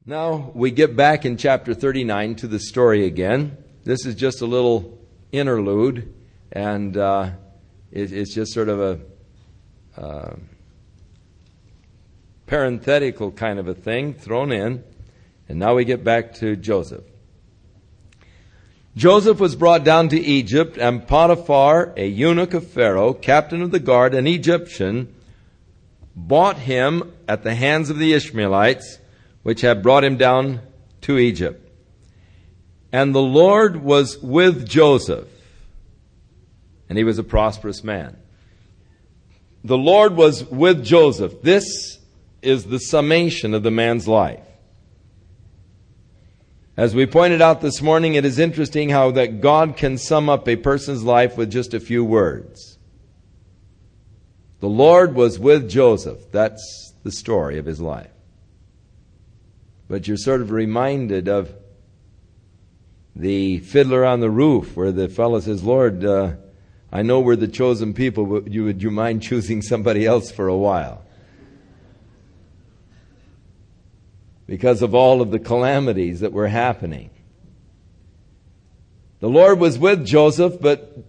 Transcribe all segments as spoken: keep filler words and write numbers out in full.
Now we get back in chapter thirty-nine to the story again. This is just a little interlude, and uh, it, it's just sort of a uh, parenthetical kind of a thing thrown in. And now we get back to Joseph. Joseph was brought down to Egypt, and Potiphar, a eunuch of Pharaoh, captain of the guard, an Egyptian, bought him at the hands of the Ishmaelites, which had brought him down to Egypt. And the Lord was with Joseph, and he was a prosperous man. The Lord was with Joseph. This is the summation of the man's life. As we pointed out this morning, it is interesting how that God can sum up a person's life with just a few words. The Lord was with Joseph. That's the story of his life. But you're sort of reminded of the Fiddler on the Roof, where the fellow says, Lord, uh, I know we're the chosen people, but you, would you mind choosing somebody else for a while? Because of all of the calamities that were happening. The Lord was with Joseph, but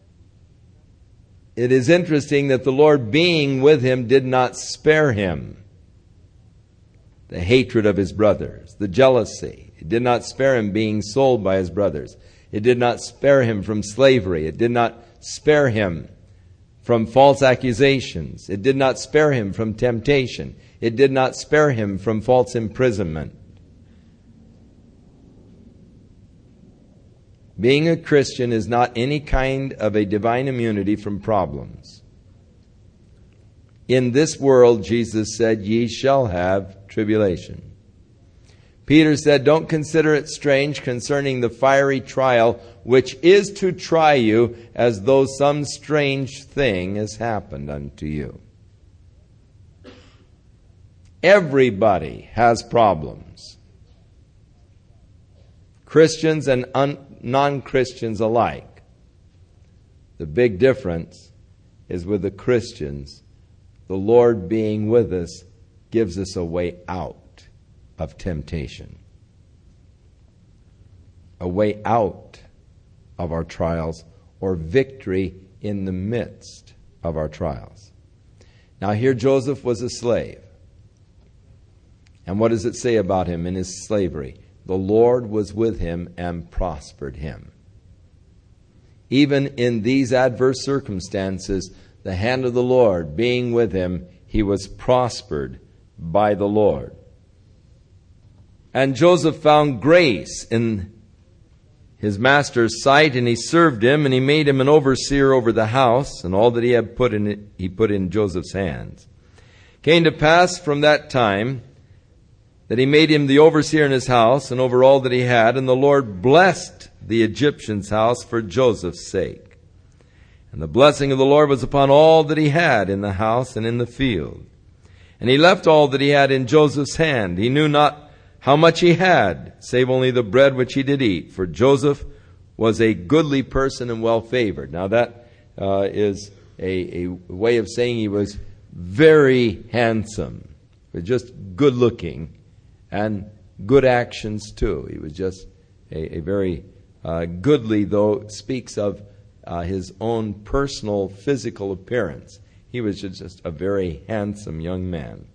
it is interesting that the Lord being with him did not spare him. The hatred of his brothers, the jealousy. It did not spare him being sold by his brothers. It did not spare him from slavery. It did not spare him from false accusations. It did not spare him from temptation. It did not spare him from false imprisonment. Being a Christian is not any kind of a divine immunity from problems. In this world, Jesus said, ye shall have tribulation. Peter said, don't consider it strange concerning the fiery trial which is to try you, as though some strange thing has happened unto you. Everybody has problems. Christians and un- non-Christians alike. The big difference is with the Christians, the Lord being with us gives us a way out of temptation. A way out of our trials, or victory in the midst of our trials. Now here Joseph was a slave. And what does it say about him in his slavery? The Lord was with him and prospered him. Even in these adverse circumstances, the hand of the Lord being with him, he was prospered by the Lord. And Joseph found grace in his master's sight, and he served him, and he made him an overseer over the house, and all that he had put in it, he put in Joseph's hands. Came to pass from that time that he made him the overseer in his house, and over all that he had, and the Lord blessed the Egyptian's house for Joseph's sake. And the blessing of the Lord was upon all that he had in the house and in the field. And he left all that he had in Joseph's hand. He knew not how much he had, save only the bread which he did eat. For Joseph was a goodly person and well favored. Now that uh, is a, a way of saying he was very handsome, but just good looking, and good actions too. He was just a, a very uh, goodly, though it speaks of uh, his own personal physical appearance. He was just a very handsome young man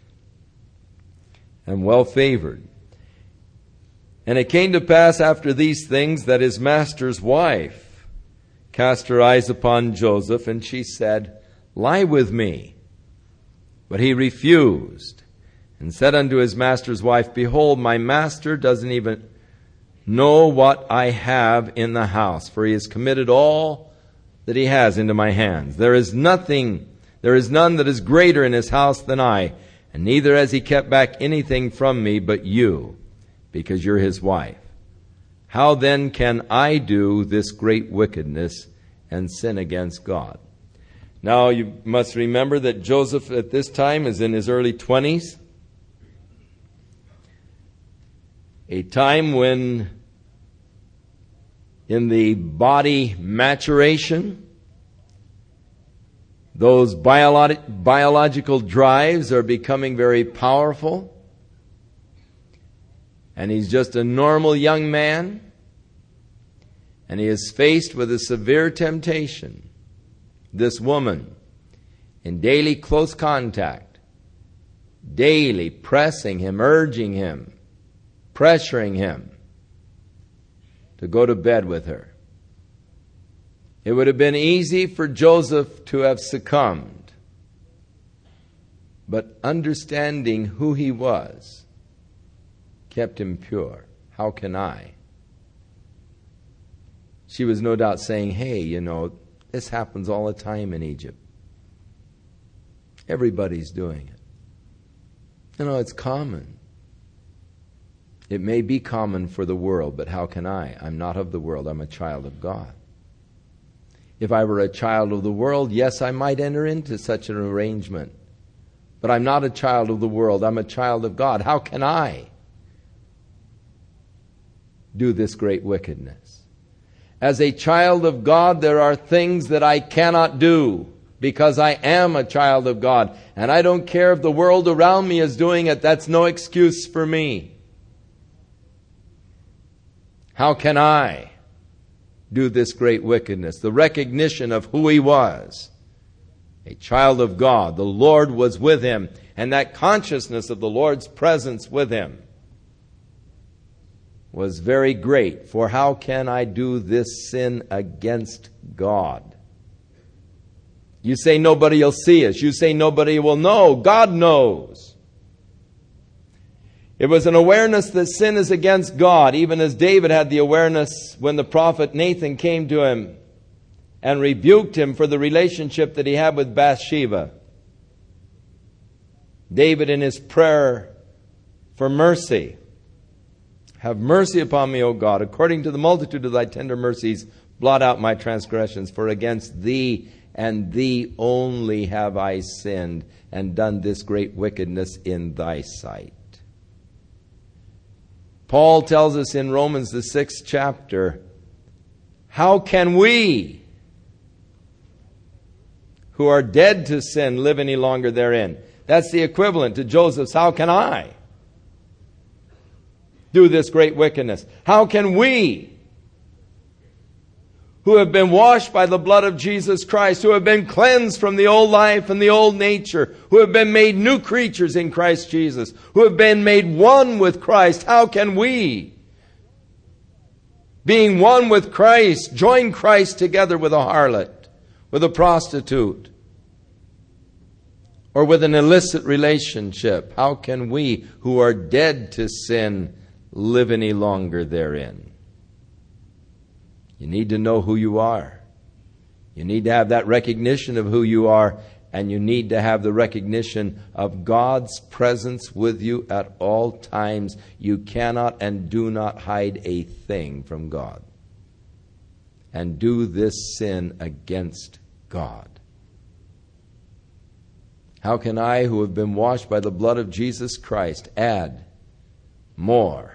and well favored. And it came to pass after these things that his master's wife cast her eyes upon Joseph, and she said, lie with me. But he refused, and said unto his master's wife, behold, my master doesn't even know what I have in the house, for he has committed all that he has into my hands. There is nothing, there is none that is greater in his house than I, and neither has he kept back anything from me but you, because you're his wife. How then can I do this great wickedness and sin against God? Now you must remember that Joseph at this time is in his early twenties. A time when in the body maturation, those biolo- biological drives are becoming very powerful. And he's just a normal young man. And he is faced with a severe temptation. This woman, in daily close contact, daily pressing him, urging him, pressuring him to go to bed with her. It would have been easy for Joseph to have succumbed. But understanding who he was kept him pure. How can I? She was no doubt saying, hey, you know, this happens all the time in Egypt. Everybody's doing it. You know, it's common. It may be common for the world, but how can I? I'm not of the world. I'm a child of God. If I were a child of the world, yes, I might enter into such an arrangement. But I'm not a child of the world. I'm a child of God. How can I do this great wickedness? As a child of God, there are things that I cannot do because I am a child of God. And I don't care if the world around me is doing it. That's no excuse for me. How can I do this great wickedness? The recognition of who he was. A child of God. The Lord was with him. And that consciousness of the Lord's presence with him was very great. For how can I do this sin against God? You say nobody will see us. You say nobody will know. God knows. It was an awareness that sin is against God, even as David had the awareness when the prophet Nathan came to him and rebuked him for the relationship that he had with Bathsheba. David, in his prayer for mercy, have mercy upon me, O God, according to the multitude of thy tender mercies, blot out my transgressions, for against thee and thee only have I sinned and done this great wickedness in thy sight. Paul tells us in Romans, the sixth chapter, how can we, who are dead to sin, live any longer therein? That's the equivalent to Joseph's, how can I do this great wickedness? How can we, who have been washed by the blood of Jesus Christ, who have been cleansed from the old life and the old nature, who have been made new creatures in Christ Jesus, who have been made one with Christ, how can we, being one with Christ, join Christ together with a harlot, with a prostitute, or with an illicit relationship? How can we, who are dead to sin, live any longer therein? You need to know who you are. You need to have that recognition of who you are, and you need to have the recognition of God's presence with you at all times. You cannot and do not hide a thing from God and do this sin against God. How can I, who have been washed by the blood of Jesus Christ, add more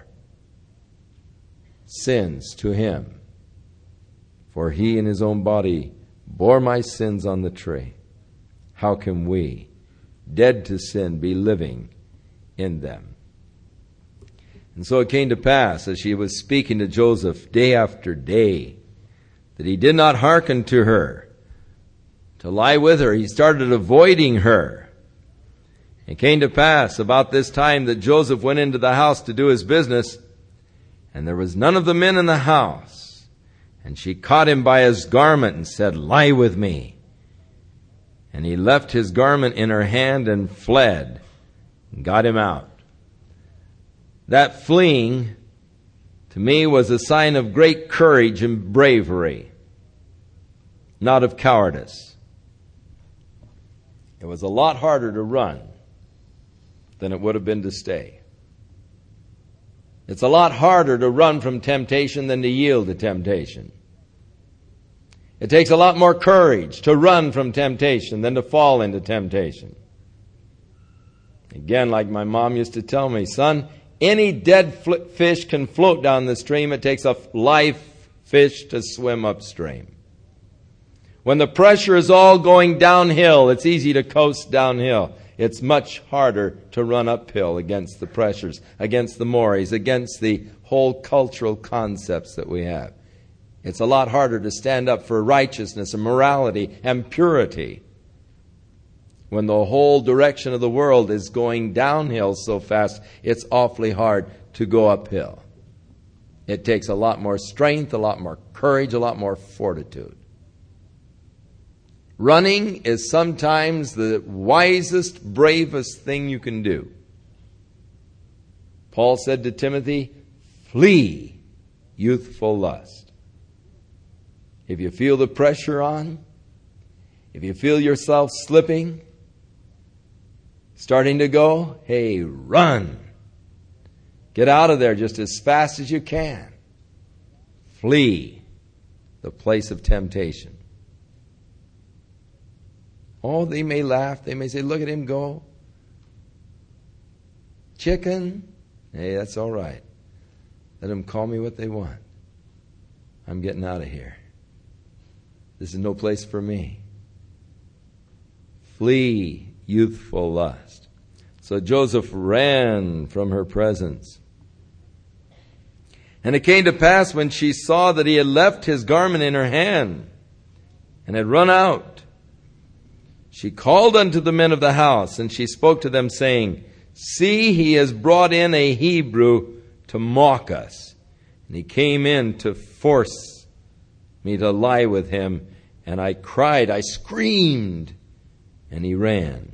sins to him? For he in his own body bore my sins on the tree. How can we, dead to sin, be living in them? And so it came to pass, as she was speaking to Joseph day after day, that he did not hearken to her, to lie with her. He started avoiding her. It came to pass about this time that Joseph went into the house to do his business, and there was none of the men in the house. And she caught him by his garment and said, lie with me. And he left his garment in her hand and fled and got him out. That fleeing, to me, was a sign of great courage and bravery, not of cowardice. It was a lot harder to run than it would have been to stay. It's a lot harder to run from temptation than to yield to temptation. It takes a lot more courage to run from temptation than to fall into temptation. Again, like my mom used to tell me, son, any dead fish can float down the stream. It takes a live fish to swim upstream. When the pressure is all going downhill, it's easy to coast downhill. It's much harder to run uphill against the pressures, against the mores, against the whole cultural concepts that we have. It's a lot harder to stand up for righteousness and morality and purity when the whole direction of the world is going downhill so fast. It's awfully hard to go uphill. It takes a lot more strength, a lot more courage, a lot more fortitude. Running is sometimes the wisest, bravest thing you can do. Paul said to Timothy, flee youthful lust. If you feel the pressure on, if you feel yourself slipping, starting to go, hey, run. Get out of there just as fast as you can. Flee the place of temptation. Oh, they may laugh. They may say, look at him go. Chicken. Hey, that's all right. Let them call me what they want. I'm getting out of here. This is no place for me. Flee youthful lust. So Joseph ran from her presence. And it came to pass when she saw that he had left his garment in her hand and had run out, she called unto the men of the house, and she spoke to them, saying, see, he has brought in a Hebrew to mock us. And he came in to force me to lie with him. And I cried, I screamed, and he ran.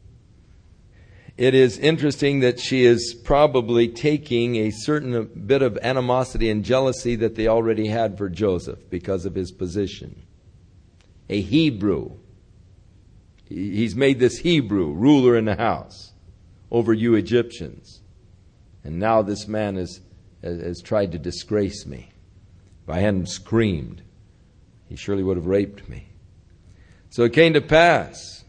It is interesting that she is probably taking a certain bit of animosity and jealousy that they already had for Joseph because of his position. A Hebrew. He's made this Hebrew ruler in the house over you Egyptians. And now this man has, has tried to disgrace me. If I hadn't screamed, he surely would have raped me. So it came to pass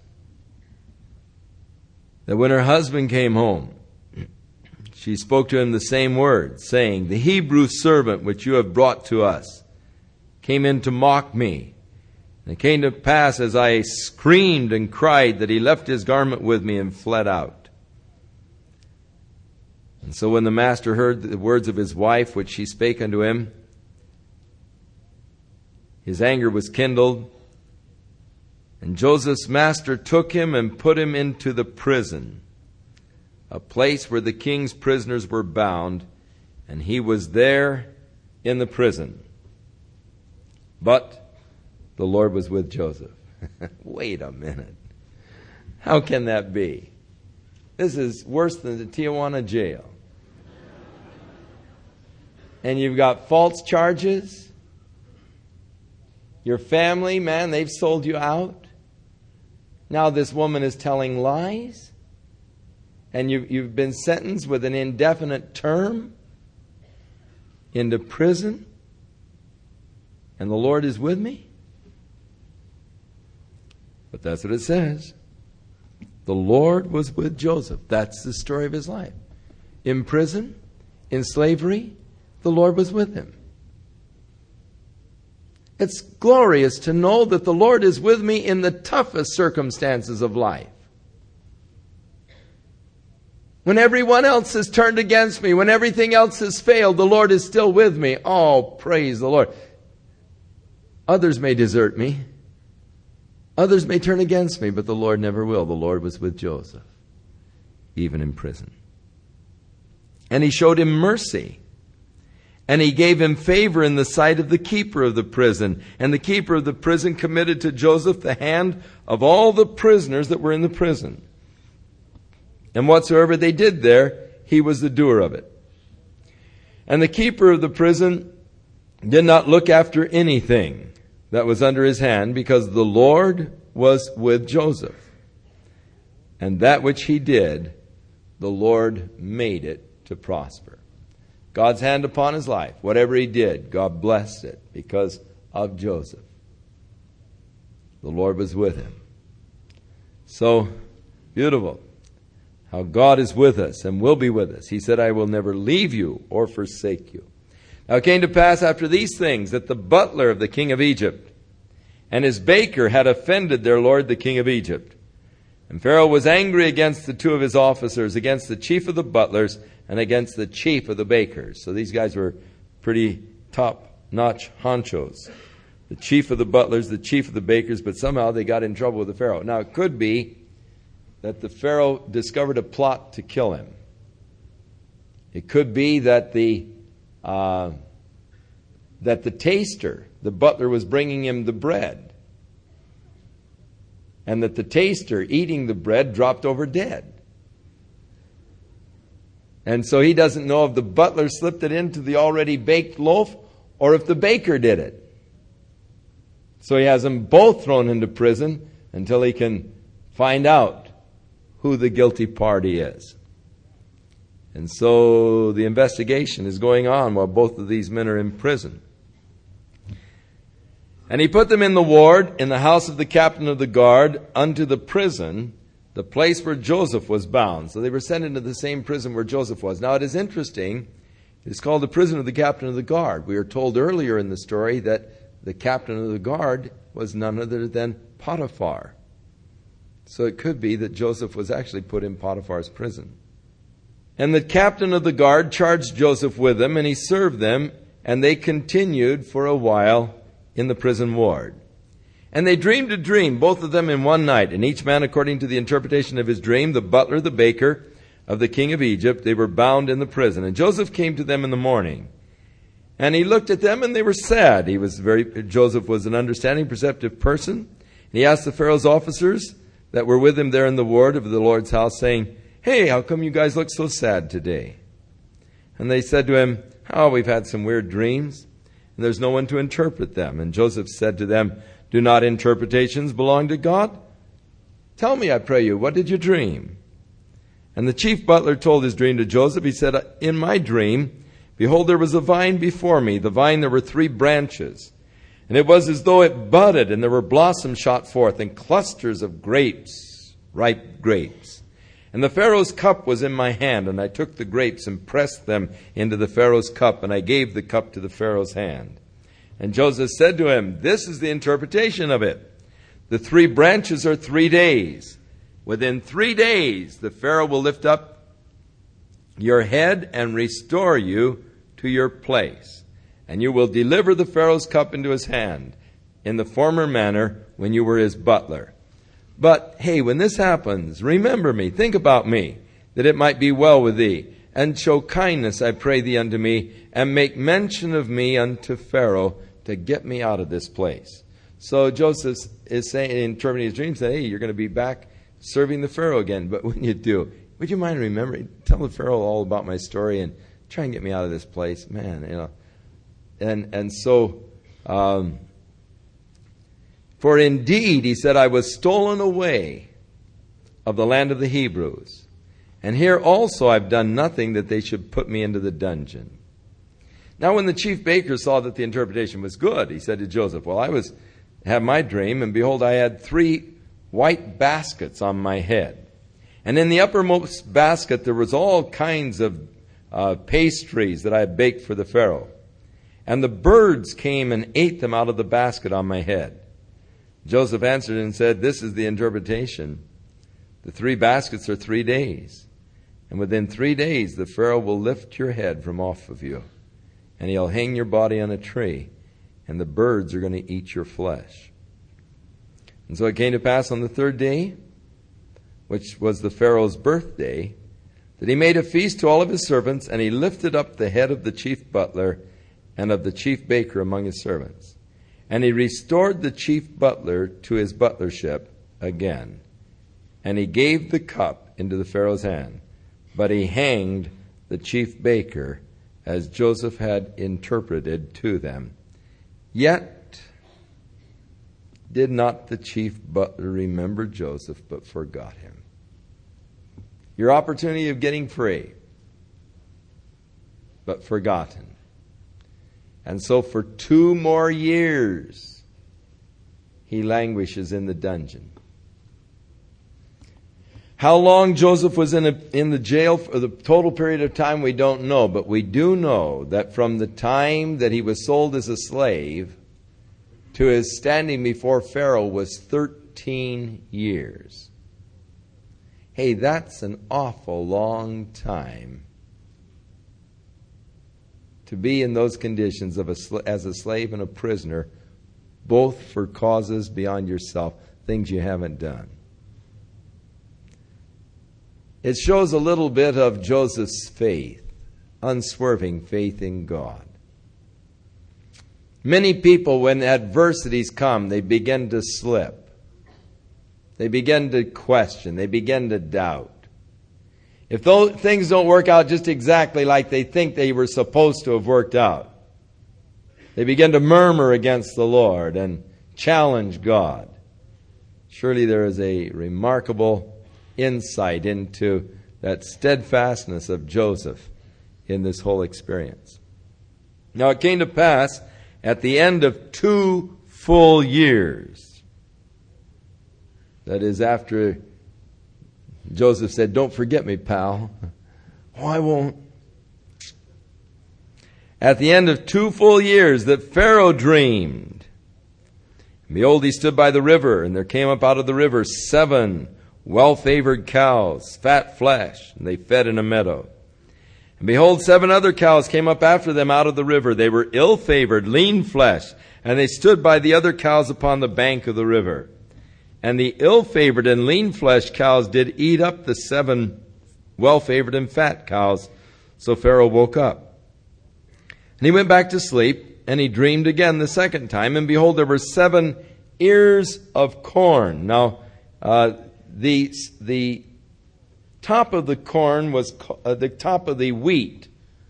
that when her husband came home, she spoke to him the same words, saying, the Hebrew servant which you have brought to us came in to mock me. And it came to pass as I screamed and cried that he left his garment with me and fled out. And so when the master heard the words of his wife which she spake unto him, his anger was kindled. And Joseph's master took him and put him into the prison, a place where the king's prisoners were bound, and he was there in the prison. But the Lord was with Joseph. Wait a minute. How can that be? This is worse than the Tijuana jail. And you've got false charges. Your family, man, they've sold you out. Now this woman is telling lies. And you, you've been sentenced with an indefinite term into prison. And the Lord is with me. But that's what it says. The Lord was with Joseph. That's the story of his life. In prison, in slavery, the Lord was with him. It's glorious to know that the Lord is with me in the toughest circumstances of life. When everyone else has turned against me, when everything else has failed, the Lord is still with me. Oh, praise the Lord. Others may desert me. Others may turn against me, but the Lord never will. The Lord was with Joseph, even in prison. And he showed him mercy. And he gave him favor in the sight of the keeper of the prison. And the keeper of the prison committed to Joseph the hand of all the prisoners that were in the prison. And whatsoever they did there, he was the doer of it. And the keeper of the prison did not look after anything that was under his hand, because the Lord was with Joseph. And that which he did, the Lord made it to prosper. God's hand upon his life. Whatever he did, God blessed it because of Joseph. The Lord was with him. So beautiful how God is with us and will be with us. He said, I will never leave you or forsake you. Now it came to pass after these things that the butler of the king of Egypt and his baker had offended their lord the king of Egypt. And Pharaoh was angry against the two of his officers, against the chief of the butlers and against the chief of the bakers. So these guys were pretty top-notch honchos. The chief of the butlers, the chief of the bakers, but somehow they got in trouble with the Pharaoh. Now it could be that the Pharaoh discovered a plot to kill him. It could be that the uh, that the taster, the butler, was bringing him the bread, and that the taster, eating the bread, dropped over dead. And so he doesn't know if the butler slipped it into the already baked loaf or if the baker did it. So he has them both thrown into prison until he can find out who the guilty party is. And so the investigation is going on while both of these men are in prison. And he put them in the ward, in the house of the captain of the guard, unto the prison, the place where Joseph was bound. So they were sent into the same prison where Joseph was. Now it is interesting, it's called the prison of the captain of the guard. We are told earlier in the story that the captain of the guard was none other than Potiphar. So it could be that Joseph was actually put in Potiphar's prison. And the captain of the guard charged Joseph with them, and he served them, and they continued for a while in the prison ward. And they dreamed a dream, both of them in one night, and each man according to the interpretation of his dream, the butler, the baker of the king of Egypt, they were bound in the prison. And Joseph came to them in the morning, and he looked at them, and they were sad. He was very, Joseph was an understanding, perceptive person. And he asked the Pharaoh's officers that were with him there in the ward of the Lord's house, saying, "Hey, how come you guys look so sad today?" And they said to him, "Oh, we've had some weird dreams, and there's no one to interpret them." And Joseph said to them, "Do not interpretations belong to God? Tell me, I pray you, what did you dream?" And the chief butler told his dream to Joseph. He said, "In my dream, behold, there was a vine before me. The vine, there were three branches. And it was as though it budded, and there were blossoms shot forth, and clusters of grapes, ripe grapes. And the Pharaoh's cup was in my hand, and I took the grapes and pressed them into the Pharaoh's cup, and I gave the cup to the Pharaoh's hand." And Joseph said to him, "This is the interpretation of it. The three branches are three days. Within three days, the Pharaoh will lift up your head and restore you to your place. And you will deliver the Pharaoh's cup into his hand in the former manner when you were his butler. But, hey, when this happens, remember me, think about me, that it might be well with thee. And show kindness, I pray thee, unto me, and make mention of me unto Pharaoh to get me out of this place." So Joseph is saying, interpreting his dream, saying, "Hey, you're going to be back serving the Pharaoh again. But when you do, would you mind remembering, tell the Pharaoh all about my story and try and get me out of this place?" Man, you know. And and so, um, "For indeed," he said, "I was stolen away of the land of the Hebrews. And here also I've done nothing that they should put me into the dungeon." Now when the chief baker saw that the interpretation was good, he said to Joseph, "Well, I was had my dream, and behold, I had three white baskets on my head. And in the uppermost basket there was all kinds of uh, pastries that I had baked for the Pharaoh. And the birds came and ate them out of the basket on my head." Joseph answered and said, "This is the interpretation. The three baskets are three days. And within three days the Pharaoh will lift your head from off of you. And he'll hang your body on a tree. And the birds are going to eat your flesh." And so it came to pass on the third day, which was the Pharaoh's birthday, that he made a feast to all of his servants, and he lifted up the head of the chief butler and of the chief baker among his servants. And he restored the chief butler to his butlership again. And he gave the cup into the Pharaoh's hand. But he hanged the chief baker, as Joseph had interpreted to them. Yet did not the chief butler remember Joseph, but forgot him. Your opportunity of getting free, but forgotten. And so for two more years, he languishes in the dungeon. How long Joseph was in, a, in the jail for the total period of time, we don't know. But we do know that from the time that he was sold as a slave to his standing before Pharaoh was thirteen years. Hey, that's an awful long time to be in those conditions of a, as a slave and a prisoner, both for causes beyond yourself, things you haven't done. It shows a little bit of Joseph's faith, unswerving faith in God. Many people, when adversities come, they begin to slip. They begin to question. They begin to doubt. If those things don't work out just exactly like they think they were supposed to have worked out, they begin to murmur against the Lord and challenge God. Surely there is a remarkable insight into that steadfastness of Joseph in this whole experience. Now it came to pass at the end of two full years, that is after Joseph said, "Don't forget me, pal." "Oh, I won't." At the end of two full years that Pharaoh dreamed, and behold, he stood by the river, and there came up out of the river seven well-favored cows, fat flesh, and they fed in a meadow. And behold, seven other cows came up after them out of the river. They were ill-favored, lean flesh, and they stood by the other cows upon the bank of the river. And the ill-favored and lean-fleshed cows did eat up the seven well-favored and fat cows. So Pharaoh woke up. And he went back to sleep, and he dreamed again the second time. And behold, there were seven ears of corn. Now, uh, the the top of the corn was uh, the top of the wheat,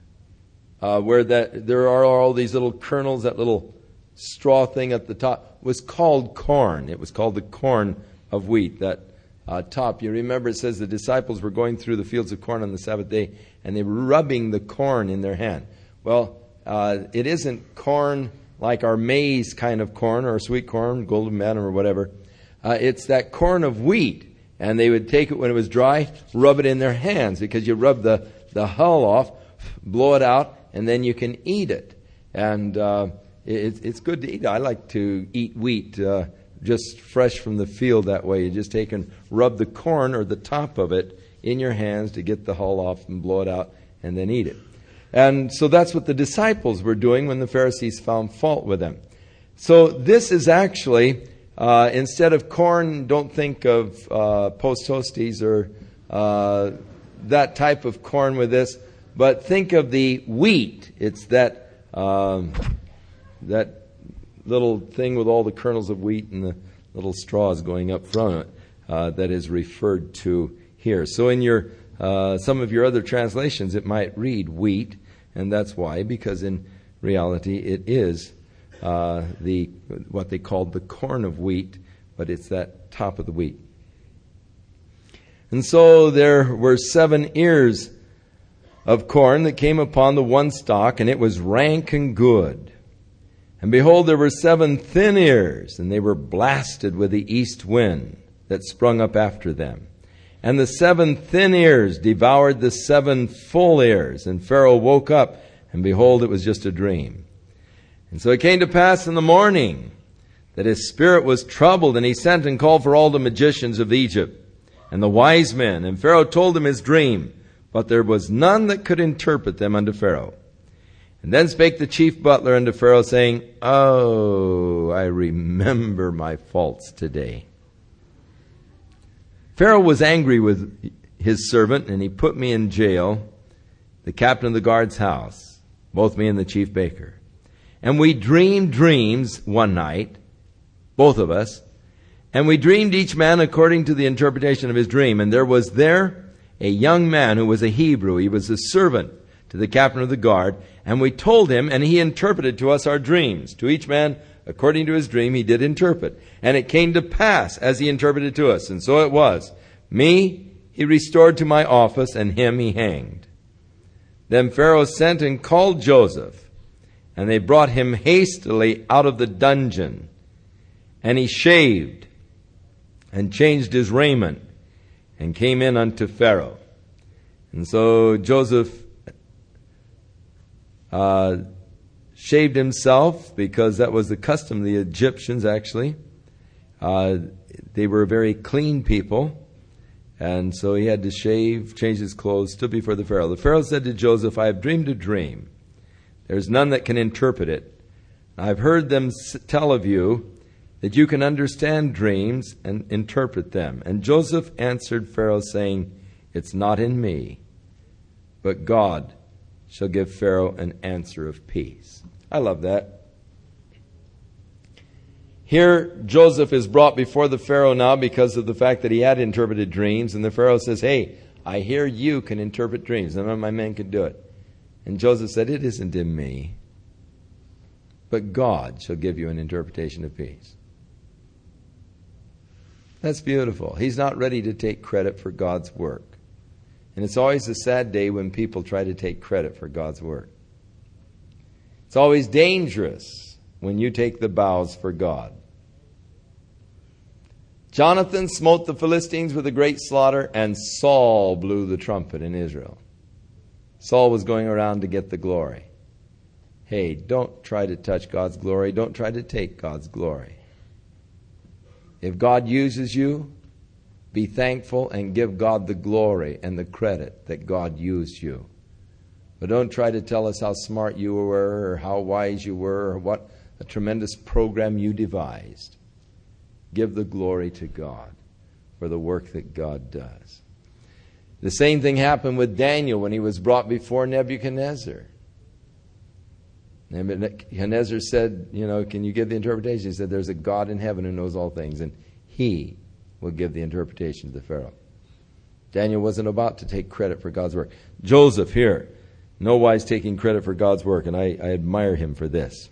uh, where that there are all these little kernels, that little straw thing at the top, was called corn. It was called the corn of wheat, that uh, top. You remember it says the disciples were going through the fields of corn on the Sabbath day, and they were rubbing the corn in their hand. Well, uh, it isn't corn like our maize kind of corn, or sweet corn, golden manna, or whatever. Uh, it's that corn of wheat. And they would take it when it was dry, rub it in their hands, because you rub the, the hull off, blow it out, and then you can eat it. And uh, it, it's good to eat. I like to eat wheat uh, just fresh from the field that way. You just take and rub the corn or the top of it in your hands to get the hull off and blow it out and then eat it. And so that's what the disciples were doing when the Pharisees found fault with them. So this is actually... Uh, instead of corn, don't think of uh, Post Toasties or uh, that type of corn with this, but think of the wheat. It's that um, that little thing with all the kernels of wheat and the little straws going up from it uh, that is referred to here. So in your uh, some of your other translations, it might read wheat, and that's why, because in reality it is Uh, the what they called the corn of wheat, but it's that top of the wheat. And so there were seven ears of corn that came upon the one stalk, and it was rank and good. And behold, there were seven thin ears, and they were blasted with the east wind that sprung up after them. And the seven thin ears devoured the seven full ears. And Pharaoh woke up, and behold, it was just a dream. And so it came to pass in the morning that his spirit was troubled, and he sent and called for all the magicians of Egypt and the wise men. And Pharaoh told them his dream, but there was none that could interpret them unto Pharaoh. And then spake the chief butler unto Pharaoh, saying, "Oh, I remember my faults today." Pharaoh was angry with his servant, and he put me in jail, the captain of the guard's house, both me and the chief baker. And we dreamed dreams one night, both of us, and we dreamed each man according to the interpretation of his dream. And there was there a young man who was a Hebrew. He was a servant to the captain of the guard. And we told him, and he interpreted to us our dreams. To each man, according to his dream, he did interpret. And it came to pass as he interpreted to us. And so it was. Me he restored to my office, and him he hanged. Then Pharaoh sent and called Joseph. And they brought him hastily out of the dungeon. And he shaved and changed his raiment and came in unto Pharaoh. And so Joseph uh, shaved himself, because that was the custom of the Egyptians, actually. Uh, they were very clean people. And so he had to shave, change his clothes, stood before the Pharaoh. The Pharaoh said to Joseph, I have dreamed a dream. There's none that can interpret it. I've heard them tell of you that you can understand dreams and interpret them. And Joseph answered Pharaoh, saying, it's not in me, but God shall give Pharaoh an answer of peace. I love that. Here, Joseph is brought before the Pharaoh now because of the fact that he had interpreted dreams. And the Pharaoh says, hey, I hear you can interpret dreams. None of my men can do it. And Joseph said, it isn't in me, but God shall give you an interpretation of peace. That's beautiful. He's not ready to take credit for God's work. And it's always a sad day when people try to take credit for God's work. It's always dangerous when you take the bows for God. Jonathan smote the Philistines with a great slaughter, and Saul blew the trumpet in Israel. Saul was going around to get the glory. Hey, don't try to touch God's glory. Don't try to take God's glory. If God uses you, be thankful and give God the glory and the credit that God used you. But don't try to tell us how smart you were or how wise you were or what a tremendous program you devised. Give the glory to God for the work that God does. The same thing happened with Daniel when he was brought before Nebuchadnezzar. Nebuchadnezzar said, you know, can you give the interpretation? He said, there's a God in heaven who knows all things, and he will give the interpretation to the Pharaoh. Daniel wasn't about to take credit for God's work. Joseph here, no wise taking credit for God's work, and I, I admire him for this.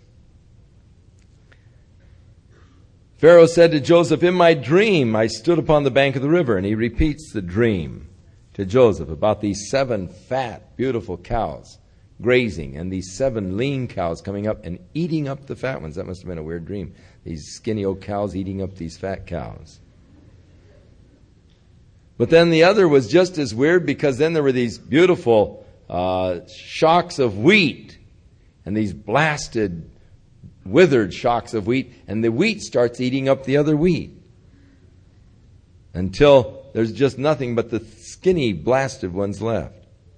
Pharaoh said to Joseph, in my dream I stood upon the bank of the river. And he repeats the dream to Joseph about these seven fat, beautiful cows grazing and these seven lean cows coming up and eating up the fat ones. That must have been a weird dream. These skinny old cows eating up these fat cows. But then the other was just as weird, because then there were these beautiful uh, shocks of wheat and these blasted withered shocks of wheat, and the wheat starts eating up the other wheat until there's just nothing but the skinny, blasted ones left.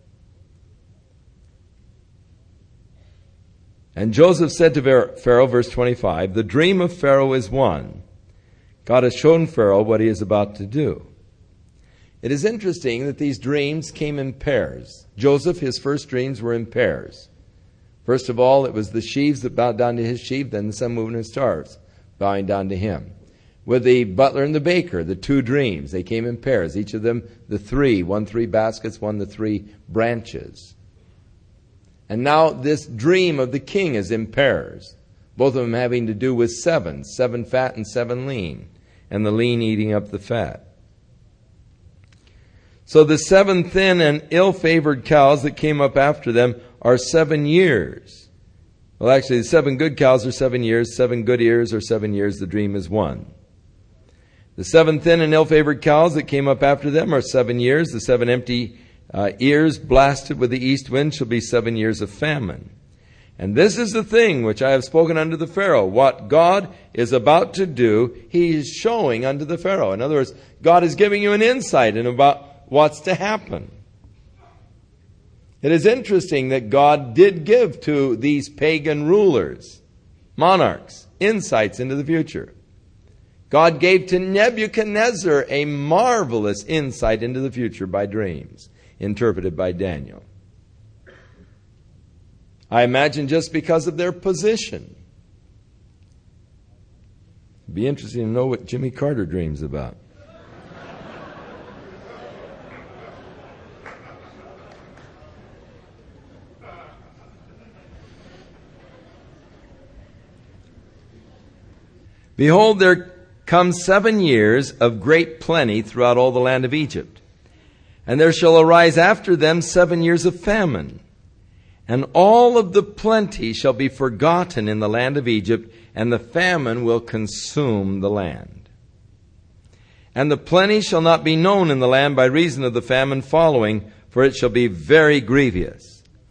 And Joseph said to Pharaoh, verse twenty-five, the dream of Pharaoh is one. God has shown Pharaoh what he is about to do. It is interesting that these dreams came in pairs. Joseph, his first dreams were in pairs. First of all, it was the sheaves that bowed down to his sheep, then the sun, moon, and stars bowing down to him. With the butler and the baker, the two dreams, they came in pairs. Each of them, the three, one three baskets, one the three branches. And now this dream of the king is in pairs, both of them having to do with seven, seven fat and seven lean, and the lean eating up the fat. So the seven thin and ill-favored cows that came up after them are seven years. Well, actually, the seven good cows are seven years, seven good ears are seven years, the dream is one. The seven thin and ill-favored cows that came up after them are seven years. The seven empty uh, ears blasted with the east wind shall be seven years of famine. And this is the thing which I have spoken unto the Pharaoh. What God is about to do, he is showing unto the Pharaoh. In other words, God is giving you an insight in about what's to happen. It is interesting that God did give to these pagan rulers, monarchs, insights into the future. God gave to Nebuchadnezzar a marvelous insight into the future by dreams, interpreted by Daniel. I imagine just because of their position. It'd be interesting to know what Jimmy Carter dreams about. Behold, there come seven years of great plenty throughout all the land of Egypt. And there shall arise after them seven years of famine. And all of the plenty shall be forgotten in the land of Egypt, and the famine will consume the land. And the plenty shall not be known in the land by reason of the famine following, for it shall be very grievous.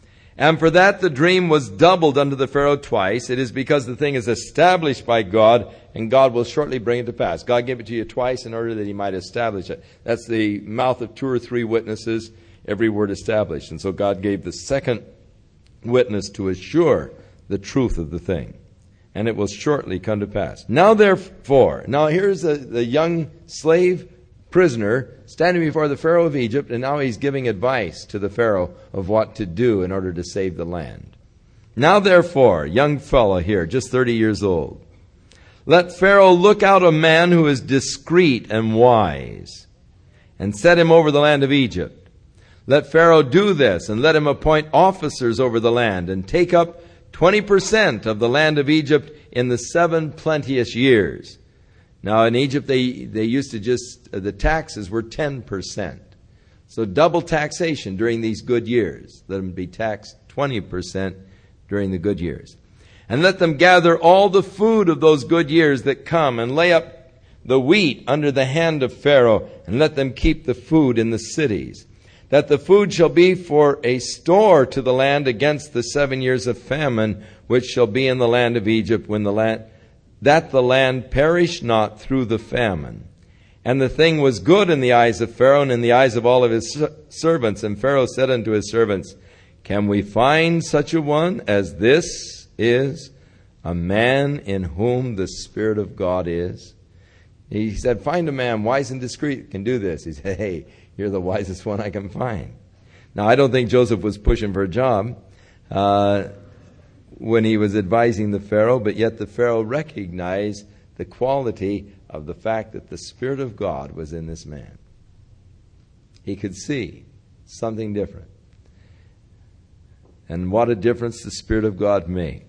And for that the dream was doubled unto the Pharaoh twice. It is because the thing is established by God, and God will shortly bring it to pass. God gave it to you twice in order that he might establish it. That's the mouth of two or three witnesses, every word established. And so God gave the second witness to assure the truth of the thing. And it will shortly come to pass. Now therefore, now here's the, the young slave prisoner standing before the Pharaoh of Egypt, and now he's giving advice to the Pharaoh of what to do in order to save the land. Now therefore, young fellow here, just thirty years old, let Pharaoh look out a man who is discreet and wise, and set him over the land of Egypt. Let Pharaoh do this, and let him appoint officers over the land, and take up twenty percent of the land of Egypt in the seven plenteous years. Now in Egypt they, they used to just, uh, the taxes were ten percent. So double taxation during these good years. Let them be taxed twenty percent during the good years. And let them gather all the food of those good years that come, and lay up the wheat under the hand of Pharaoh, and let them keep the food in the cities. That the food shall be for a store to the land against the seven years of famine, which shall be in the land of Egypt, when the land, that the land perish not through the famine. And the thing was good in the eyes of Pharaoh, and in the eyes of all of his servants. And Pharaoh said unto his servants, can we find such a one as this is, a man in whom the Spirit of God is? He said, find a man wise and discreet can do this. He said, hey, you're the wisest one I can find. Now, I don't think Joseph was pushing for a job uh, when he was advising the Pharaoh, but yet the Pharaoh recognized the quality of the fact that the Spirit of God was in this man. He could see something different. And what a difference the Spirit of God makes.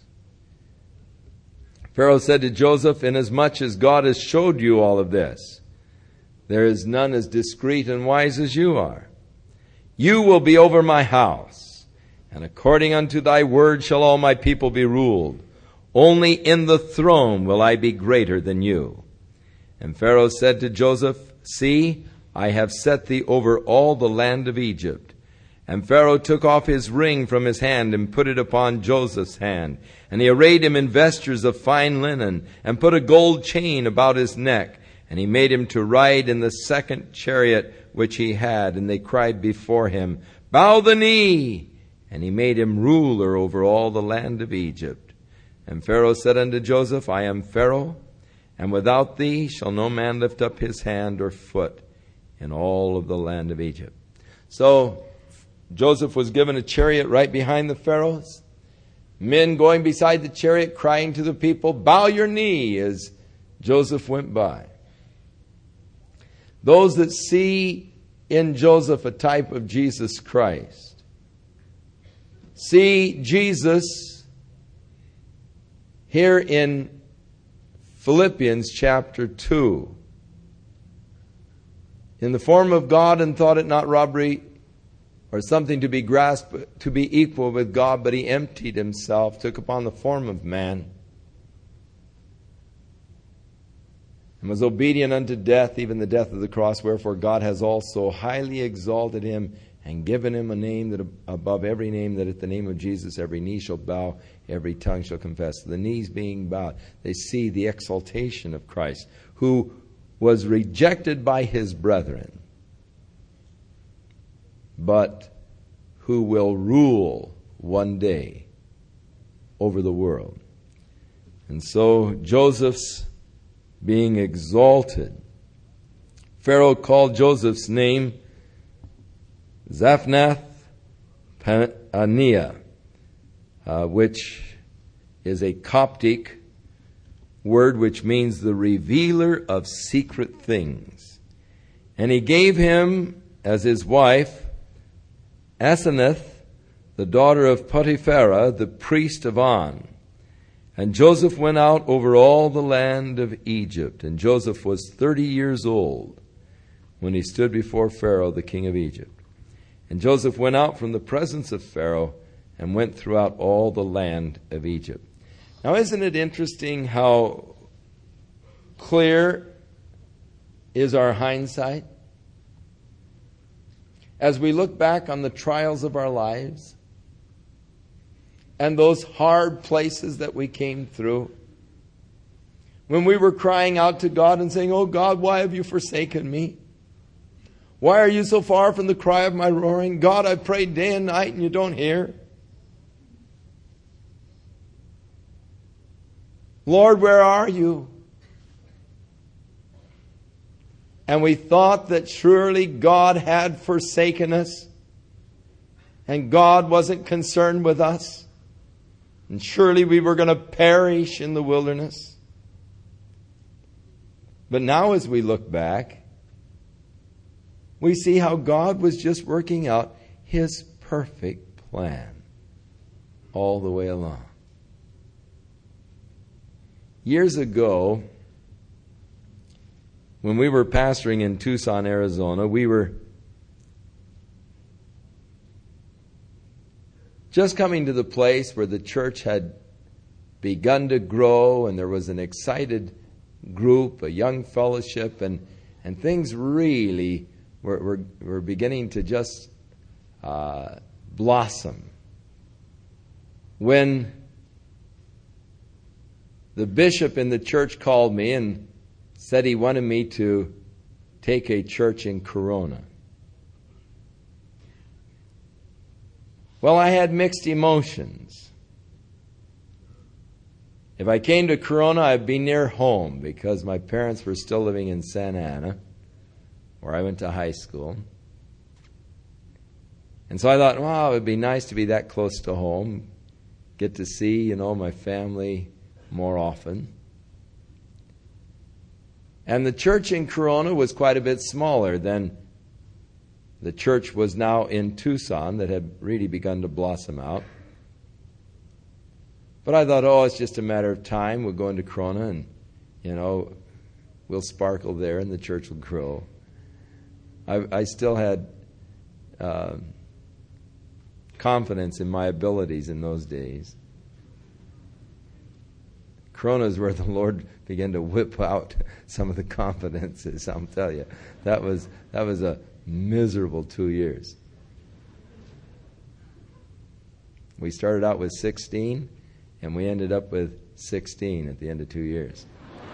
Pharaoh said to Joseph, inasmuch as God has showed you all of this, there is none as discreet and wise as you are. You will be over my house, and according unto thy word shall all my people be ruled. Only in the throne will I be greater than you. And Pharaoh said to Joseph, see, I have set thee over all the land of Egypt. And Pharaoh took off his ring from his hand and put it upon Joseph's hand. And he arrayed him in vestures of fine linen, and put a gold chain about his neck. And he made him to ride in the second chariot which he had. And they cried before him, bow the knee! And he made him ruler over all the land of Egypt. And Pharaoh said unto Joseph, I am Pharaoh, and without thee shall no man lift up his hand or foot in all of the land of Egypt. So Joseph was given a chariot right behind the Pharaoh's. Men going beside the chariot crying to the people, bow your knee, as Joseph went by. Those that see in Joseph a type of Jesus Christ see Jesus here in Philippians chapter two. In the form of God, and thought it not robbery or something to be grasped, to be equal with God, but he emptied himself, took upon the form of man, and was obedient unto death, even the death of the cross. Wherefore God has also highly exalted him, and given him a name that above every name, that at the name of Jesus every knee shall bow, every tongue shall confess. The knees being bowed, they see the exaltation of Christ, who was rejected by his brethren, but who will rule one day over the world. And so Joseph's being exalted, Pharaoh called Joseph's name Zaphnath Paneah, uh, which is a Coptic word which means the revealer of secret things. And he gave him as his wife Asenath, the daughter of Potipharah, the priest of On. And Joseph went out over all the land of Egypt. And Joseph was thirty years old when he stood before Pharaoh, the king of Egypt. And Joseph went out from the presence of Pharaoh and went throughout all the land of Egypt. Now, isn't it interesting how clear is our hindsight? As we look back on the trials of our lives, and those hard places that we came through. When we were crying out to God and saying, "Oh God, why have you forsaken me? Why are you so far from the cry of my roaring? God, I prayed day and night and you don't hear. Lord, where are you?" And we thought that surely God had forsaken us and God wasn't concerned with us. And surely we were going to perish in the wilderness. But now as we look back, we see how God was just working out His perfect plan all the way along. Years ago, when we were pastoring in Tucson, Arizona, we were just coming to the place where the church had begun to grow and there was an excited group, a young fellowship, and, and things really were, were, were beginning to just uh, blossom. When the bishop in the church called me and said he wanted me to take a church in Corona. Well, I had mixed emotions. If I came to Corona, I'd be near home because my parents were still living in Santa Ana, where I went to high school. And so I thought, wow, it would be nice to be that close to home, get to see, you know, my family more often. And the church in Corona was quite a bit smaller than the church was now in Tucson that had really begun to blossom out. But I thought, oh, it's just a matter of time. We'll go into Corona and, you know, we'll sparkle there and the church will grow. I, I still had uh, confidence in my abilities in those days. Corona is where the Lord began to whip out some of the confidences. I'll tell you, that was that was a miserable two years. We started out with sixteen, and we ended up with sixteen at the end of two years.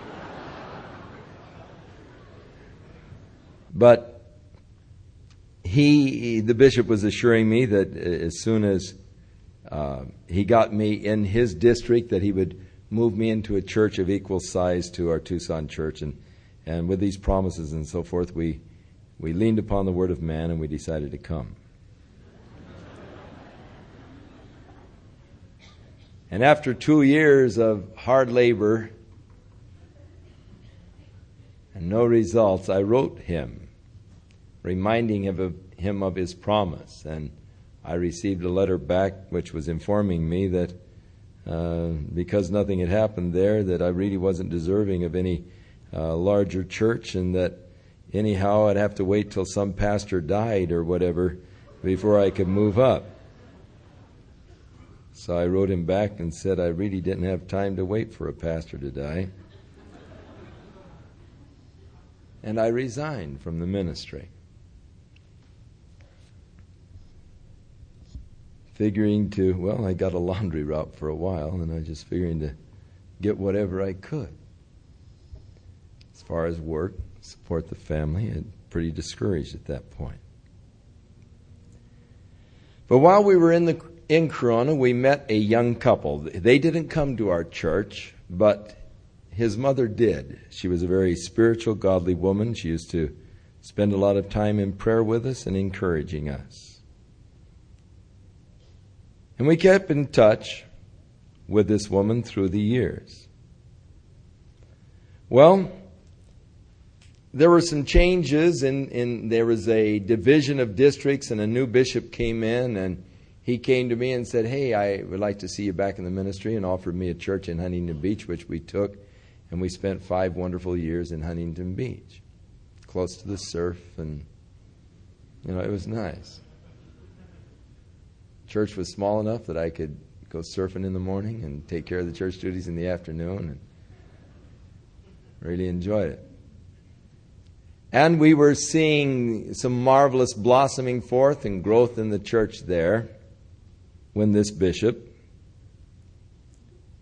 But he, the bishop, was assuring me that as soon as uh, he got me in his district, that he would move me into a church of equal size to our Tucson church. And, and with these promises and so forth, we, we leaned upon the word of man and we decided to come. And after two years of hard labor and no results, I wrote him, reminding him of, him of his promise. And I received a letter back which was informing me that Uh, because nothing had happened there, that I really wasn't deserving of any uh, larger church, and that anyhow I'd have to wait till some pastor died or whatever before I could move up. So I wrote him back and said I really didn't have time to wait for a pastor to die. And I resigned from the ministry, figuring to, well, I got a laundry route for a while, and I was just figuring to get whatever I could. As far as work, support the family, I'm pretty discouraged at that point. But while we were in the in Corona, we met a young couple. They didn't come to our church, but his mother did. She was a very spiritual, godly woman. She used to spend a lot of time in prayer with us and encouraging us. And we kept in touch with this woman through the years. Well, there were some changes, and in, in, there was a division of districts, and a new bishop came in, and he came to me and said, hey, I would like to see you back in the ministry, and offered me a church in Huntington Beach, which we took, and we spent five wonderful years in Huntington Beach, close to the surf, and, you know, it was nice. Church was small enough that I could go surfing in the morning and take care of the church duties in the afternoon, and really enjoyed it. And we were seeing some marvelous blossoming forth and growth in the church there when this bishop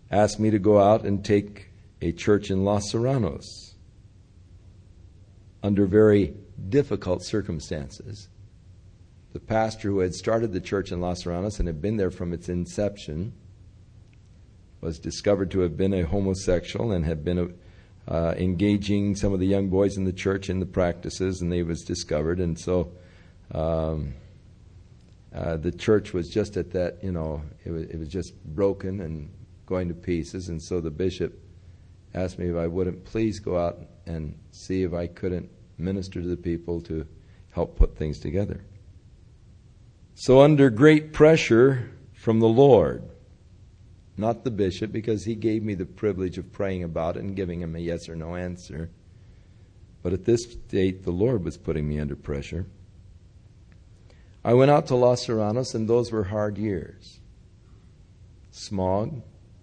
asked me to go out and take a church in Los Serranos under very difficult circumstances. The pastor who had started the church in Los Serranos and had been there from its inception was discovered to have been a homosexual and had been uh, engaging some of the young boys in the church in the practices, and they was discovered. And so um, uh, the church was just at that, you know, it was, it was just broken and going to pieces. And so the bishop asked me if I wouldn't please go out and see if I couldn't minister to the people to help put things together. So under great pressure from the Lord, not the bishop, because he gave me the privilege of praying about it and giving him a yes or no answer, but at this state the Lord was putting me under pressure, I went out to Los Serranos, and those were hard years. Smog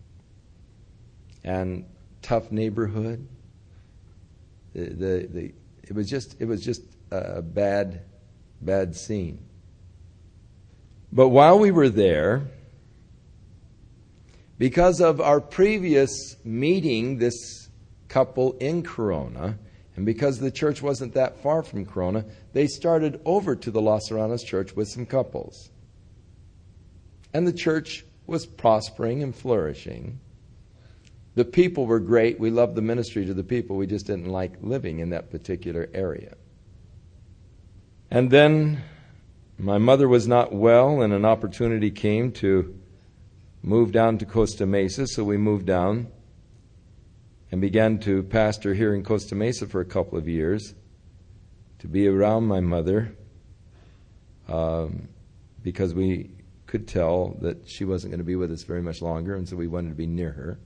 and tough neighborhood. The, the, the, it was just it was just a bad, bad scene. But while we were there, because of our previous meeting, this couple in Corona, and because the church wasn't that far from Corona, they started over to the Los Serranos church with some couples. And the church was prospering and flourishing. The people were great. We loved the ministry to the people. We just didn't like living in that particular area. And then my mother was not well, and an opportunity came to move down to Costa Mesa. So we moved down and began to pastor here in Costa Mesa for a couple of years, to be around my mother, um, because we could tell that she wasn't going to be with us very much longer, and so we wanted to be near her.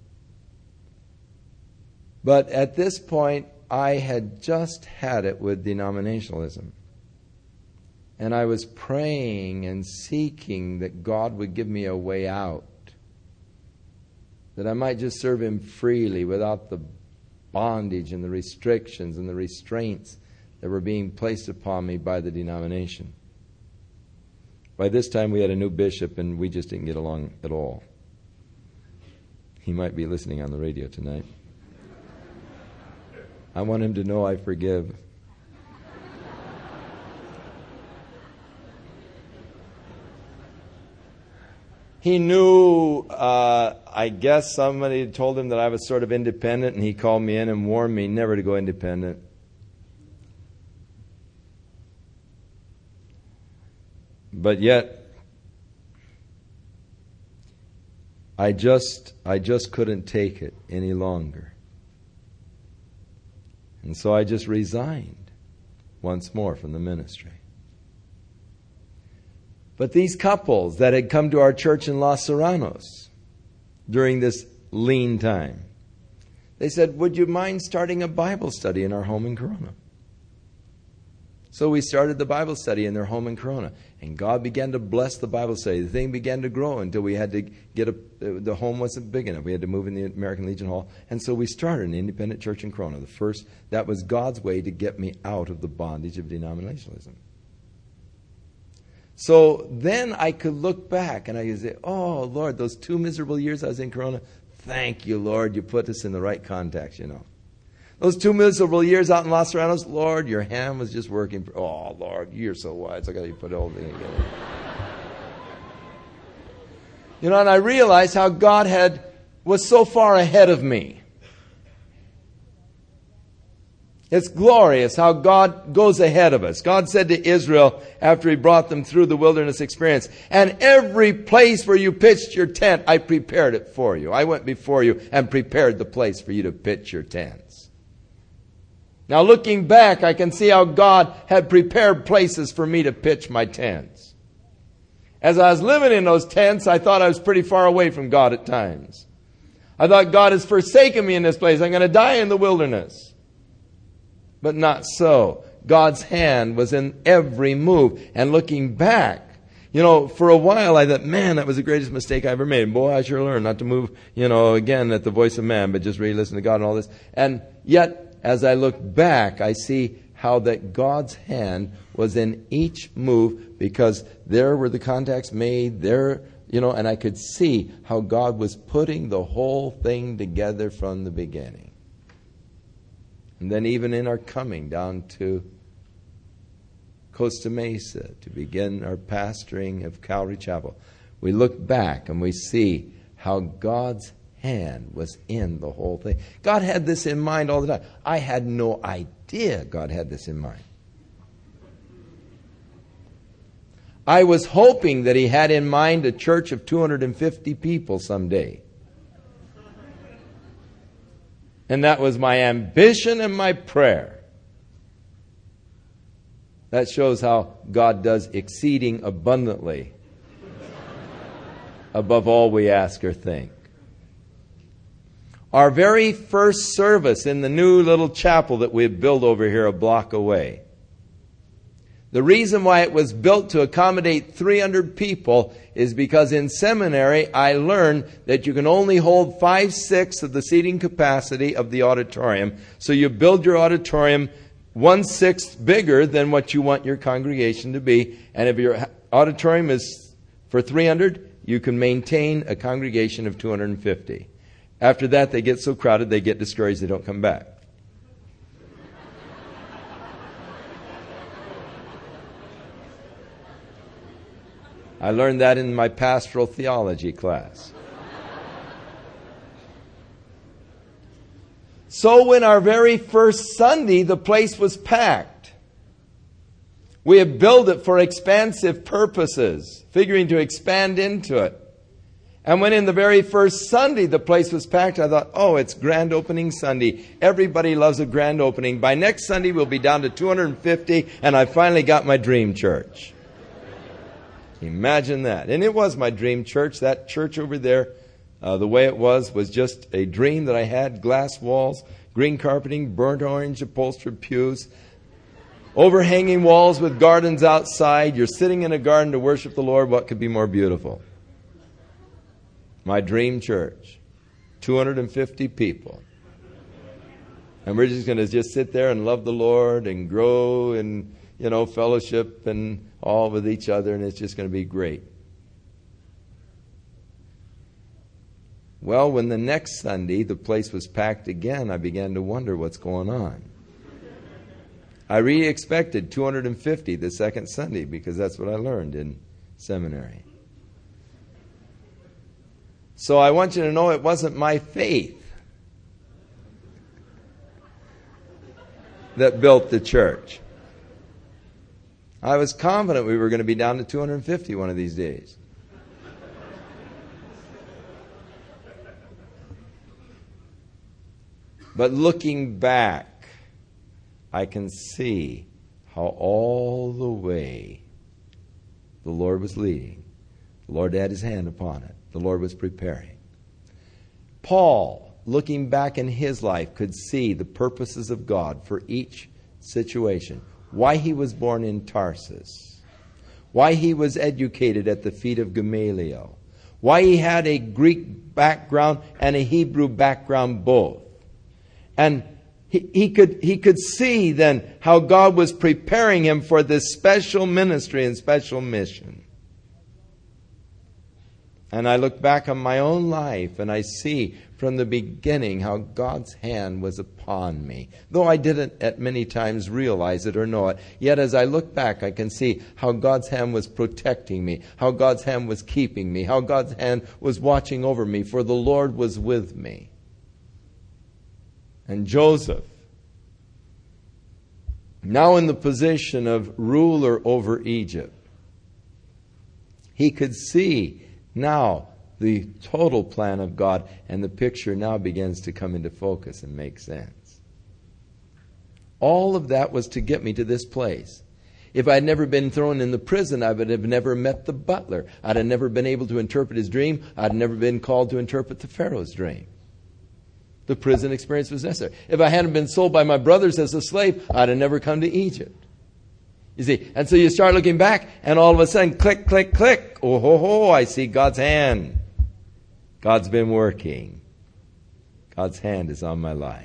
But at this point, I had just had it with denominationalism. And I was praying and seeking that God would give me a way out, that I might just serve Him freely without the bondage and the restrictions and the restraints that were being placed upon me by the denomination. By this time, we had a new bishop, and we just didn't get along at all. He might be listening on the radio tonight. I want him to know I forgive. He knew, uh, I guess somebody had told him that I was sort of independent, and he called me in and warned me never to go independent. But yet, I just, I just couldn't take it any longer. And so I just resigned once more from the ministry. But these couples that had come to our church in Los Serranos during this lean time, they said, would you mind starting a Bible study in our home in Corona? So we started the Bible study in their home in Corona. And God began to bless the Bible study. The thing began to grow until we had to get a, the home wasn't big enough. We had to move in the American Legion Hall. And so we started an independent church in Corona. The first, that was God's way to get me out of the bondage of denominationalism. So then I could look back and I could say, oh, Lord, those two miserable years I was in Corona, thank you, Lord, you put us in the right context, you know. Those two miserable years out in Los Serranos, Lord, your hand was just working. For, oh, Lord, you're so wise. I got to put the whole thing together. You know, and I realized how God had was so far ahead of me. It's glorious how God goes ahead of us. God said to Israel after He brought them through the wilderness experience, and every place where you pitched your tent, I prepared it for you. I went before you and prepared the place for you to pitch your tents. Now looking back, I can see how God had prepared places for me to pitch my tents. As I was living in those tents, I thought I was pretty far away from God at times. I thought, God has forsaken me in this place. I'm going to die in the wilderness. But not so. God's hand was in every move. And looking back, you know, for a while I thought, man, that was the greatest mistake I ever made. Boy, I sure learned not to move, you know, again at the voice of man, but just really listen to God and all this. And yet, as I look back, I see how that God's hand was in each move, because there were the contacts made, there You know, and I could see how God was putting the whole thing together from the beginning. And then even in our coming down to Costa Mesa to begin our pastoring of Calvary Chapel, we look back and we see how God's hand was in the whole thing. God had this in mind all the time. I had no idea God had this in mind. I was hoping that He had in mind a church of two hundred fifty people someday. And that was my ambition and my prayer. That shows how God does exceeding abundantly above all we ask or think. Our very first service in the new little chapel that we had built over here a block away. The reason why it was built to accommodate three hundred people is because in seminary I learned that you can only hold five-sixths of the seating capacity of the auditorium. So you build your auditorium one-sixth bigger than what you want your congregation to be. And if your auditorium is for three hundred, you can maintain a congregation of two hundred fifty. After that, they get so crowded, they get discouraged, they don't come back. I learned that in my pastoral theology class. So when our very first Sunday, the place was packed. We had built it for expansive purposes, figuring to expand into it. And when in the very first Sunday the place was packed, I thought, oh, it's grand opening Sunday. Everybody loves a grand opening. By next Sunday we'll be down to two hundred fifty, and I finally got my dream church. Imagine that. And it was my dream church. That church over there, uh, the way it was, was just a dream that I had. Glass walls, green carpeting, burnt orange upholstered pews, overhanging walls with gardens outside. You're sitting in a garden to worship the Lord. What could be more beautiful? My dream church. two hundred fifty people. And we're just going to just sit there and love the Lord and grow and, you know, fellowship and all with each other, and it's just going to be great. Well, when the next Sunday the place was packed again, I began to wonder what's going on. I really expected two hundred fifty the second Sunday because that's what I learned in seminary. So I want you to know it wasn't my faith that built the church. I was confident we were going to be down to two hundred fifty one of these days. But looking back, I can see how all the way the Lord was leading. The Lord had His hand upon it. The Lord was preparing. Paul, looking back in his life, could see the purposes of God for each situation. Why he was born in Tarsus. Why he was educated at the feet of Gamaliel. Why he had a Greek background and a Hebrew background both. And he, he could he could see then how God was preparing him for this special ministry and special mission. And I look back on my own life and I see from the beginning how God's hand was upon me. Though I didn't at many times realize it or know it, yet as I look back I can see how God's hand was protecting me, how God's hand was keeping me, how God's hand was watching over me, for the Lord was with me. And Joseph, now in the position of ruler over Egypt, he could see now the total plan of God, and the picture now begins to come into focus and make sense. All of that was to get me to this place. If I had never been thrown in the prison, I would have never met the butler. I'd have never been able to interpret his dream. I'd have never been called to interpret the Pharaoh's dream. The prison experience was necessary. If I hadn't been sold by my brothers as a slave, I'd have never come to Egypt. You see, and so you start looking back, and all of a sudden, click, click, click. Oh, ho, ho, I see God's hand. God's been working. God's hand is on my life.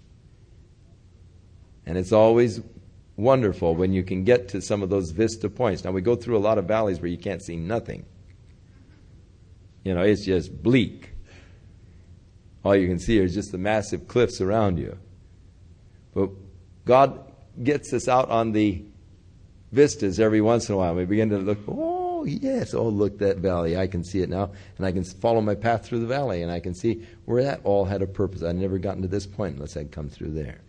And it's always wonderful when you can get to some of those vista points. Now, we go through a lot of valleys where you can't see nothing. You know, it's just bleak. All you can see is just the massive cliffs around you. But God gets us out on the vistas every once in a while. We begin to look, oh, yes, oh, look, that valley. I can see it now. And I can follow my path through the valley. And I can see where that all had a purpose. I'd never gotten to this point unless I'd come through there.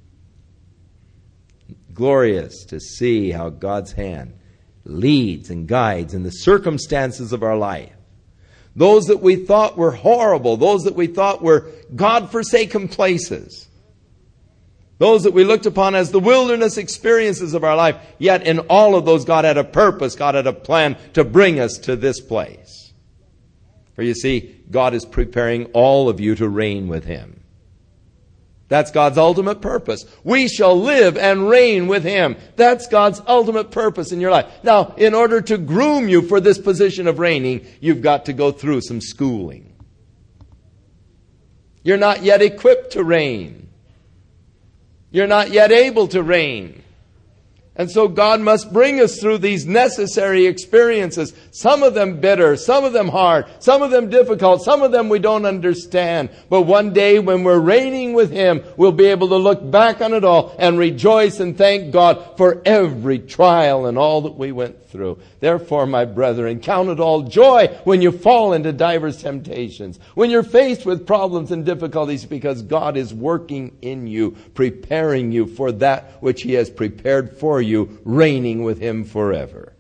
Glorious to see how God's hand leads and guides in the circumstances of our life. Those that we thought were horrible, those that we thought were God-forsaken places, those that we looked upon as the wilderness experiences of our life, yet in all of those God had a purpose, God had a plan to bring us to this place. For you see, God is preparing all of you to reign with Him. That's God's ultimate purpose. We shall live and reign with Him. That's God's ultimate purpose in your life. Now, in order to groom you for this position of reigning, you've got to go through some schooling. You're not yet equipped to reign. You're not yet able to reign. And so God must bring us through these necessary experiences. Some of them bitter, some of them hard, some of them difficult, some of them we don't understand. But one day when we're reigning with Him, we'll be able to look back on it all and rejoice and thank God for every trial and all that we went through. Therefore, my brethren, count it all joy when you fall into divers temptations, when you're faced with problems and difficulties, because God is working in you, preparing you for that which He has prepared for you, reigning with Him forever.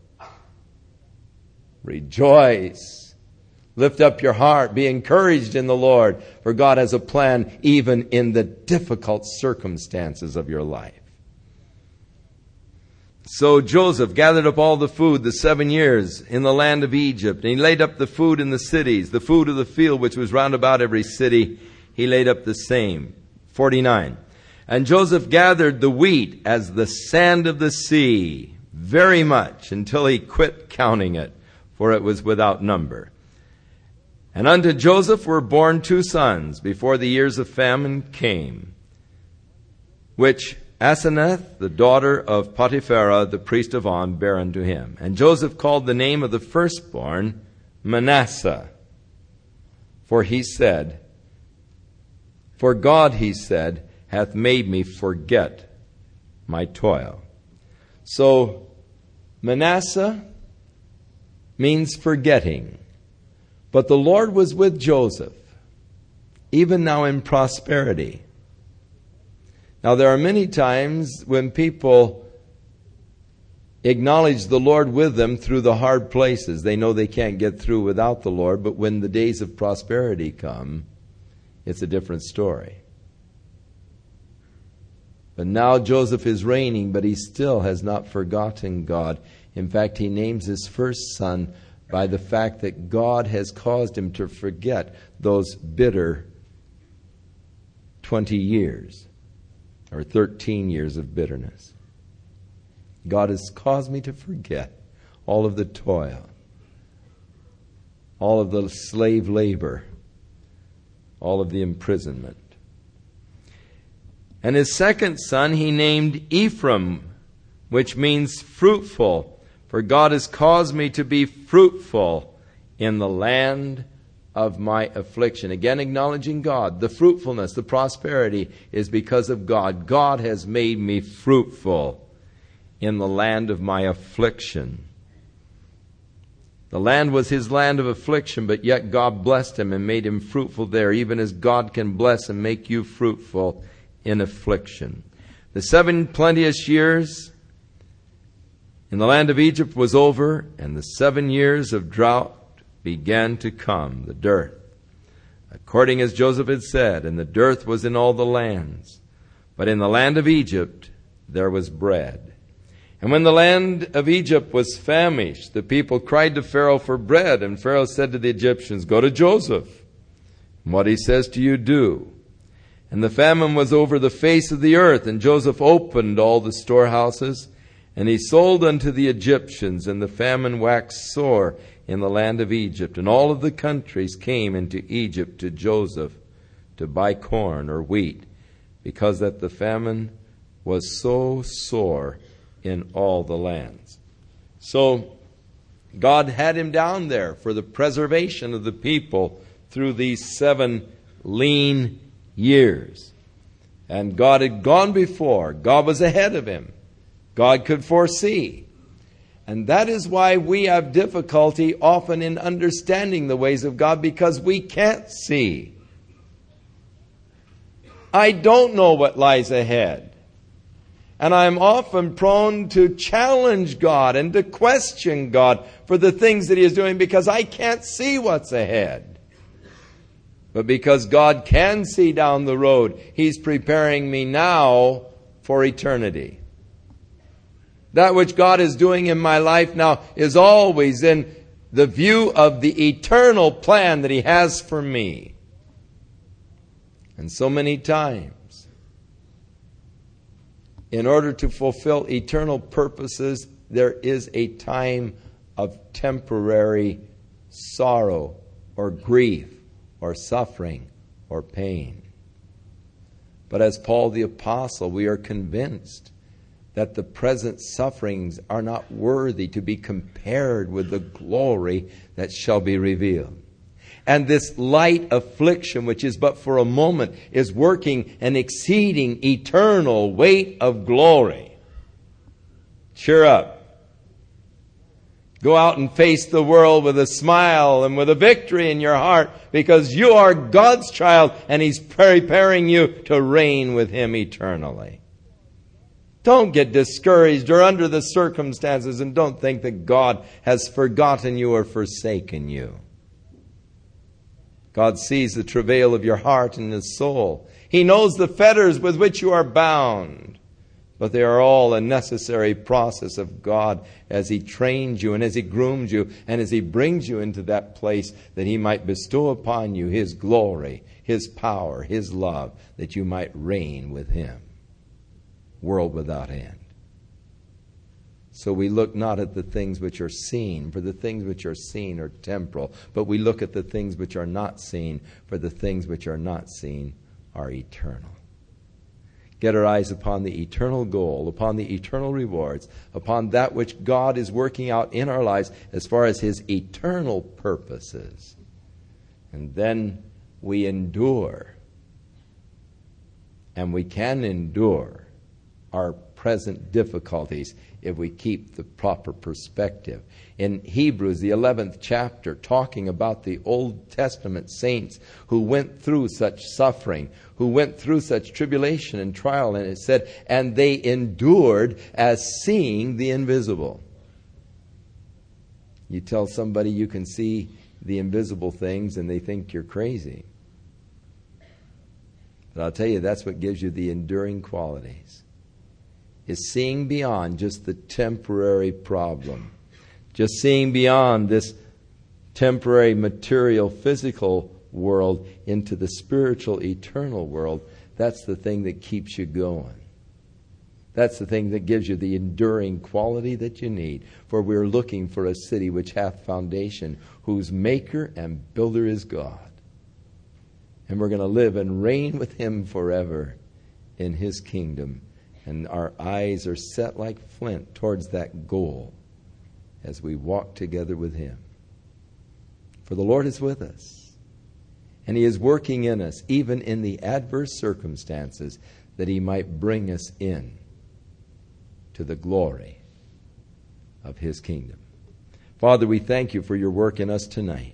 Rejoice. Lift up your heart. Be encouraged in the Lord, for God has a plan even in the difficult circumstances of your life. So Joseph gathered up all the food the seven years in the land of Egypt, and he laid up the food in the cities, the food of the field which was round about every city. He laid up the same. forty-nine. And Joseph gathered the wheat as the sand of the sea, very much, until he quit counting it, for it was without number. And unto Joseph were born two sons before the years of famine came, which Asenath, the daughter of Potipharah, the priest of On, bare unto him. And Joseph called the name of the firstborn Manasseh. For he said, For God, he said, hath made me forget my toil. So Manasseh means forgetting. But the Lord was with Joseph, even now in prosperity. Now, there are many times when people acknowledge the Lord with them through the hard places. They know they can't get through without the Lord, but when the days of prosperity come, it's a different story. But now Joseph is reigning, but he still has not forgotten God. In fact, he names his first son by the fact that God has caused him to forget those bitter twenty years. Or thirteen years of bitterness. God has caused me to forget all of the toil, all of the slave labor, all of the imprisonment. And his second son he named Ephraim, which means fruitful. For God has caused me to be fruitful in the land of my affliction. Again, acknowledging God. The fruitfulness, the prosperity is because of God. God has made me fruitful in the land of my affliction. The land was his land of affliction, but yet God blessed him and made him fruitful there, even as God can bless and make you fruitful in affliction. The seven plenteous years in the land of Egypt was over, and the seven years of drought began to come, the dearth, according as Joseph had said, and the dearth was in all the lands. But in the land of Egypt there was bread. And when the land of Egypt was famished, the people cried to Pharaoh for bread, and Pharaoh said to the Egyptians, Go to Joseph, and what he says to you do. And the famine was over the face of the earth, and Joseph opened all the storehouses, and he sold unto the Egyptians, and the famine waxed sore in the land of Egypt. And all of the countries came into Egypt to Joseph to buy corn or wheat, because that the famine was so sore in all the lands. So God had him down there for the preservation of the people through these seven lean years. And God had gone before. God was ahead of him. God could foresee. And that is why we have difficulty often in understanding the ways of God, because we can't see. I don't know what lies ahead. And I'm often prone to challenge God and to question God for the things that He is doing because I can't see what's ahead. But because God can see down the road, He's preparing me now for eternity. That which God is doing in my life now is always in the view of the eternal plan that He has for me. And so many times, in order to fulfill eternal purposes, there is a time of temporary sorrow or grief or suffering or pain. But as Paul the Apostle, we are convinced that the present sufferings are not worthy to be compared with the glory that shall be revealed. And this light affliction, which is but for a moment, is working an exceeding eternal weight of glory. Cheer up. Go out and face the world with a smile and with a victory in your heart, because you are God's child and He's preparing you to reign with Him eternally. Don't get discouraged or under the circumstances, and don't think that God has forgotten you or forsaken you. God sees the travail of your heart and His soul. He knows the fetters with which you are bound. But they are all a necessary process of God as He trains you and as He grooms you and as He brings you into that place that He might bestow upon you His glory, His power, His love, that you might reign with Him. World without end. So we look not at the things which are seen, for the things which are seen are temporal, but we look at the things which are not seen, for the things which are not seen are eternal. Get our eyes upon the eternal goal, upon the eternal rewards, upon that which God is working out in our lives as far as His eternal purposes. And then we endure. And we can endure our present difficulties if we keep the proper perspective. In Hebrews, the eleventh chapter, talking about the Old Testament saints who went through such suffering, who went through such tribulation and trial, and it said, and they endured as seeing the invisible. You tell somebody you can see the invisible things and they think you're crazy. But I'll tell you, that's what gives you the enduring qualities. Is seeing beyond just the temporary problem. Just seeing beyond this temporary material, physical world into the spiritual, eternal world. That's the thing that keeps you going. That's the thing that gives you the enduring quality that you need. For we're looking for a city which hath foundation, whose maker and builder is God. And we're going to live and reign with Him forever in His kingdom. And our eyes are set like flint towards that goal as we walk together with Him. For the Lord is with us. And He is working in us, even in the adverse circumstances, that He might bring us in to the glory of His kingdom. Father, we thank You for Your work in us tonight.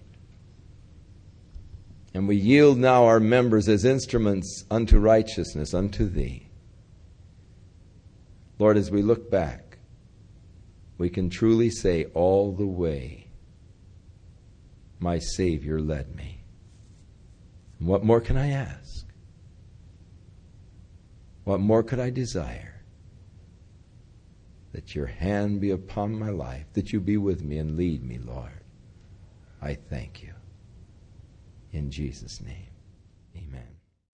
And we yield now our members as instruments unto righteousness, unto Thee. Lord, as we look back, we can truly say, all the way, my Savior led me. And what more can I ask? What more could I desire? That Your hand be upon my life, that You be with me and lead me, Lord. I thank You. In Jesus' name, amen.